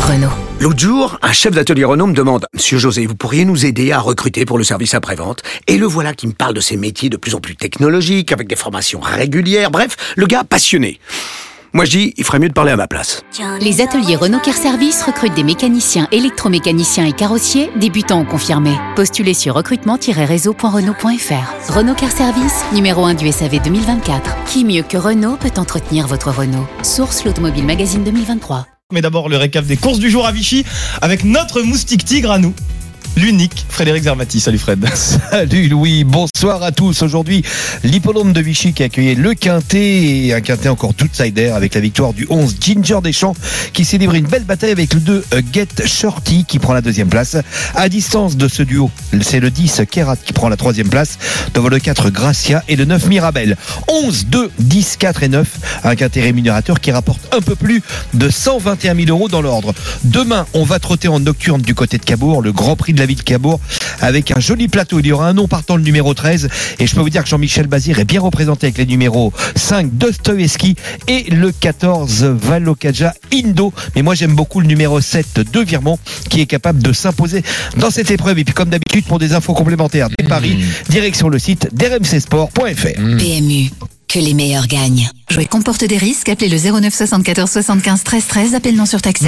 Renault. L'autre jour, un chef d'atelier Renault me demande « Monsieur José, vous pourriez nous aider à recruter pour le service après-vente ?» Et le voilà qui me parle de ces métiers de plus en plus technologiques, avec des formations régulières, bref, le gars passionné. Moi je dis, il ferait mieux de parler à ma place. Les ateliers Renault Care Service recrutent des mécaniciens, électromécaniciens et carrossiers, débutants ou confirmés. Postulez sur recrutement-réseau.renault.fr. Renault Care Service, numéro 1 du SAV 2024. Qui mieux que Renault peut entretenir votre Renault? Source l'Automobile Magazine 2023. Mais d'abord le récap des courses du jour à Vichy avec notre moustique tigre à nous. L'unique Frédéric Zermati. Salut Fred. Salut Louis, bonsoir à tous. Aujourd'hui, l'hippodrome de Vichy qui a accueilli le Quintet, et un Quintet encore d'outsider avec la victoire du 11 Ginger Deschamps qui s'est livré une belle bataille avec le 2 Get Shorty qui prend la deuxième place. À distance de ce duo, c'est le 10 Kerat qui prend la troisième place devant le 4 Gracia et le 9 Mirabel. 11, 2, 10, 4 et 9. Un Quintet rémunérateur qui rapporte un peu plus de 121 000 euros dans l'ordre. Demain, on va trotter en nocturne du côté de Cabourg, le Grand Prix de la ville de Cabourg, avec un joli plateau. Il y aura un nom partant, le numéro 13, et je peux vous dire que Jean-Michel Bazir est bien représenté avec les numéros 5 Dostoevsky et le 14 Valokaja Indo. Mais moi j'aime beaucoup le numéro 7 de Virmont qui est capable de s'imposer dans cette épreuve. Et puis comme d'habitude, pour des infos complémentaires des paris, direction le site d'rmcsport.fr. PMU, que les meilleurs gagnent. Jouer comporte des risques, appelez le 09 74 75 13 13, appel non surtaxé.